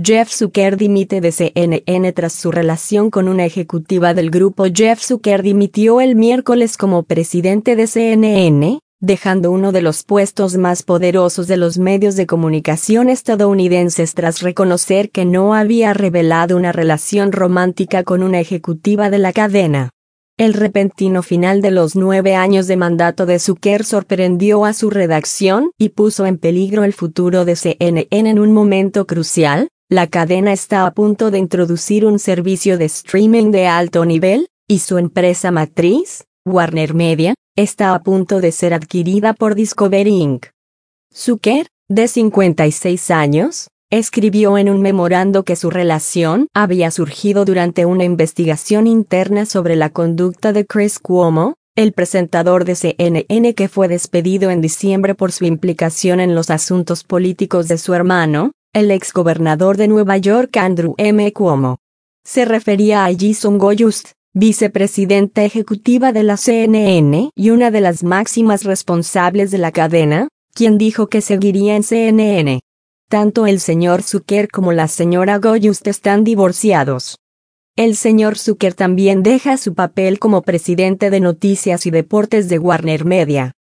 Jeff Zucker dimite de CNN tras su relación con una ejecutiva del grupo. Jeff Zucker dimitió el miércoles como presidente de CNN, dejando uno de los puestos más poderosos de los medios de comunicación estadounidenses tras reconocer que no había revelado una relación romántica con una ejecutiva de la cadena. El repentino final de los 9 años de mandato de Zucker sorprendió a su redacción y puso en peligro el futuro de CNN en un momento crucial. La cadena está a punto de introducir un servicio de streaming de alto nivel, y su empresa matriz, Warner Media, está a punto de ser adquirida por Discovery Inc. Zucker, de 56 años, escribió en un memorando que su relación había surgido durante una investigación interna sobre la conducta de Chris Cuomo, el presentador de CNN que fue despedido en diciembre por su implicación en los asuntos políticos de su hermano, el exgobernador de Nueva York Andrew M. Cuomo. Se refería a Jason Goyust, vicepresidenta ejecutiva de la CNN y una de las máximas responsables de la cadena, quien dijo que seguiría en CNN. Tanto el señor Zucker como la señora Goyust están divorciados. El señor Zucker también deja su papel como presidente de noticias y deportes de Warner Media.